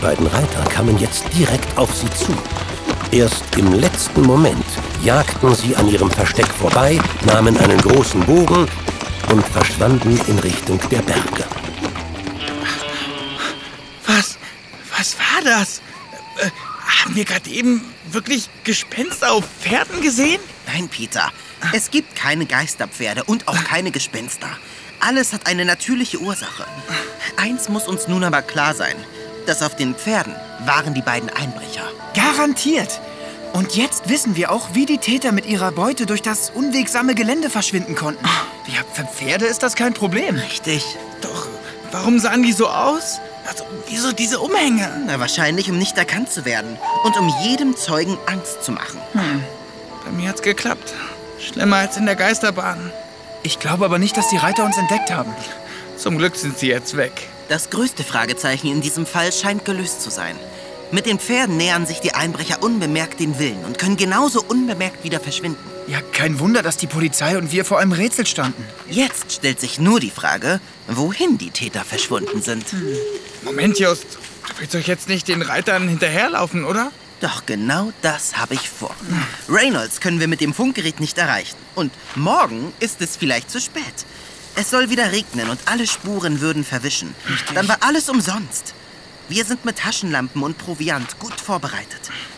beiden Reiter kamen jetzt direkt auf sie zu. Erst im letzten Moment jagten sie an ihrem Versteck vorbei, nahmen einen großen Bogen und verschwanden in Richtung der Berge. Was war das? Haben wir gerade eben wirklich Gespenster auf Pferden gesehen? Nein, Peter. Es gibt keine Geisterpferde und auch keine Gespenster. Alles hat eine natürliche Ursache. Eins muss uns nun aber klar sein. Das auf den Pferden waren die beiden Einbrecher. Garantiert. Und jetzt wissen wir auch, wie die Täter mit ihrer Beute durch das unwegsame Gelände verschwinden konnten. Ja, für Pferde ist das kein Problem. Richtig. Doch, warum sahen die so aus? Also, wieso diese Umhänge? Na, wahrscheinlich, um nicht erkannt zu werden und um jedem Zeugen Angst zu machen. Bei mir hat's geklappt. Schlimmer als in der Geisterbahn. Ich glaube aber nicht, dass die Reiter uns entdeckt haben. Zum Glück sind sie jetzt weg. Das größte Fragezeichen in diesem Fall scheint gelöst zu sein. Mit den Pferden nähern sich die Einbrecher unbemerkt den Villen und können genauso unbemerkt wieder verschwinden. Ja, kein Wunder, dass die Polizei und wir vor einem Rätsel standen. Jetzt stellt sich nur die Frage, wohin die Täter verschwunden sind. Moment, Just. Du willst doch jetzt nicht den Reitern hinterherlaufen, oder? Doch genau das habe ich vor. Reynolds können wir mit dem Funkgerät nicht erreichen. Und morgen ist es vielleicht zu spät. Es soll wieder regnen und alle Spuren würden verwischen. Dann war alles umsonst. Wir sind mit Taschenlampen und Proviant gut vorbereitet.